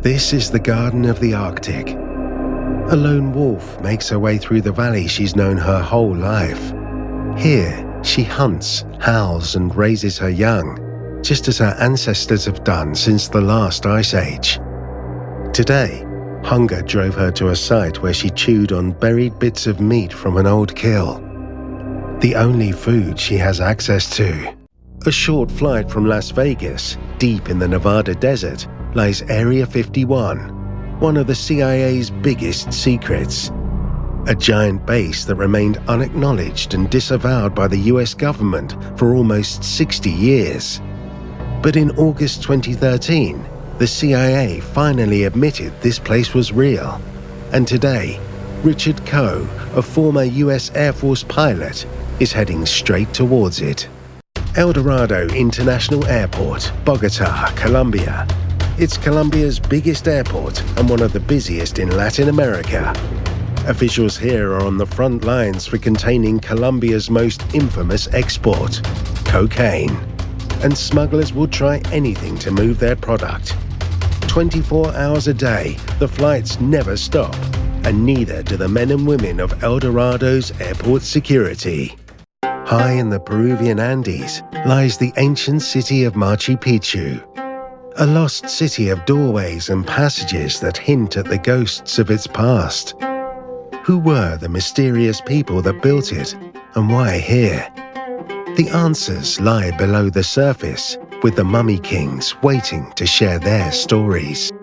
This is the Garden of the Arctic. A lone wolf makes her way through the valley she's known her whole life. Here, she hunts, howls, and raises her young, just as her ancestors have done since the last ice age. Today, hunger drove her to a site where she chewed on buried bits of meat from an old kill. The only food she has access to. A short flight from Las Vegas, deep in the Nevada desert, lies Area 51, one of the CIA's biggest secrets. A giant base that remained unacknowledged and disavowed by the US government for almost 60 years. But in August 2013, the CIA finally admitted this place was real. And today, Richard Coe, a former US Air Force pilot, is heading straight towards it. El Dorado International Airport, Bogota, Colombia. It's Colombia's biggest airport and one of the busiest in Latin America. Officials here are on the front lines for containing Colombia's most infamous export, cocaine. And smugglers will try anything to move their product. 24 hours a day, the flights never stop, and neither do the men and women of El Dorado's airport security. High in the Peruvian Andes lies the ancient city of Machu Picchu, a lost city of doorways and passages that hint at the ghosts of its past. Who were the mysterious people that built it, and why here? The answers lie below the surface, with the Mummy Kings waiting to share their stories.